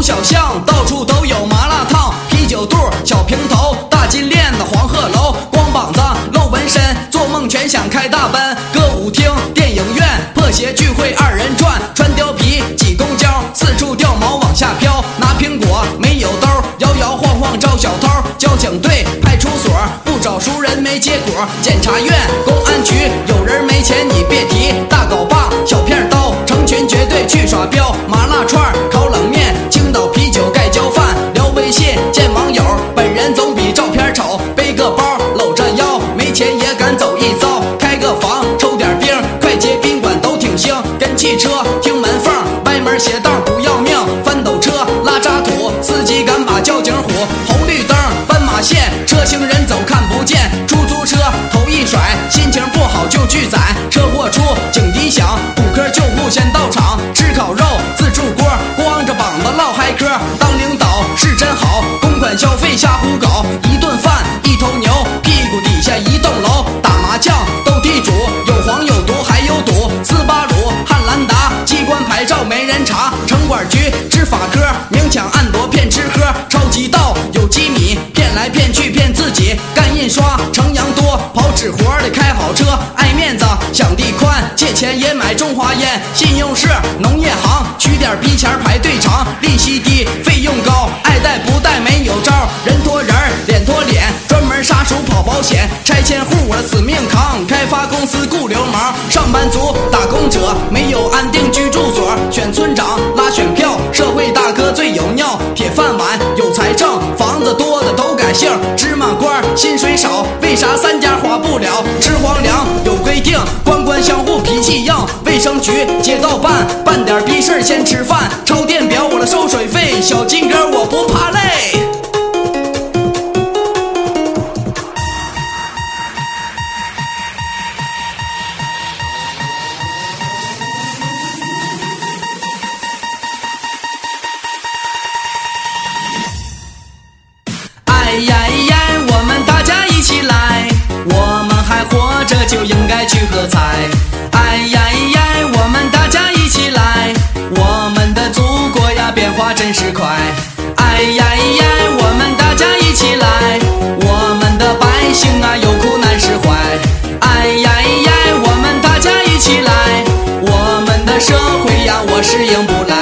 小巷，到处都有麻辣烫，啤酒肚，小平头，大金链子，黄鹤楼，光膀子，露纹身，做梦全想开大奔。歌舞厅，电影院，破鞋聚会二人转，穿貂皮，挤公交，四处掉毛往下飘，拿苹果没有兜，摇摇晃晃招小偷。交警队，派出所，不找熟人没结果。检察院，公安局，有人没钱你别提。大镐把，小片刀，成群结队去耍镖。麻辣串，烤冷面，青岛啤酒盖浇饭。聊微信，见网友，本人总比照片丑。背个包，搂着腰，没钱也敢走一遭。开个房，抽点冰，快捷宾馆都挺兴。跟汽车，听门缝，歪门邪道不要命。翻斗车，拉渣土，司机敢把交警唬。红绿灯，斑马线，车行人走看不见。出租车头一甩，心情不好就拒载。车祸出，警笛响，骨科救护先到场。吃烤肉，自助锅，光着膀子唠嗨嗑。当领导是真好，公款消费瞎胡搞。一顿饭，一头牛，屁股底下一栋楼。打麻将，斗地主，有黄有毒还有赌。斯巴鲁，汉兰达，机关牌照没人查。城管局，执法科，明抢暗夺骗吃喝。超级盗，有机米，骗来骗去骗自己。干印刷，成羊多，跑纸活的开好车。爱面子，想地宽，借钱也买中华烟。信用是农业行，取点逼钱排队长。利息低，费用高，爱贷不贷没有招。人拖人，脸拖脸，专门杀熟跑保险。拆迁户我死命扛，开发公司雇流氓。上班族，打工者，没有安定居住所。选村长，拉选票，社会大哥最有尿。铁饭碗，有财政，房子多的都改姓。芝麻官，薪水少，为啥3家花不了？吃皇粮有规定，官官相护脾气硬。卫生局，街道办，办点逼事先吃饭。抄电表我的收水费，小金哥我不怕累。哎呀呀，我们大家一起来，我们还活着就应该去喝彩。哎呀呀，我们大家一起来，我们的祖国呀变化真是快。哎呀呀，我们大家一起来，我们的百姓啊有苦难释怀。哎呀呀，我们大家一起来，我们的社会呀我适应不来。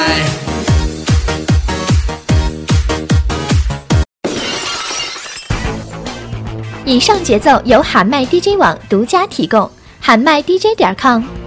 以上节奏由喊麦 DJ 网独家提供，喊麦 DJ.com。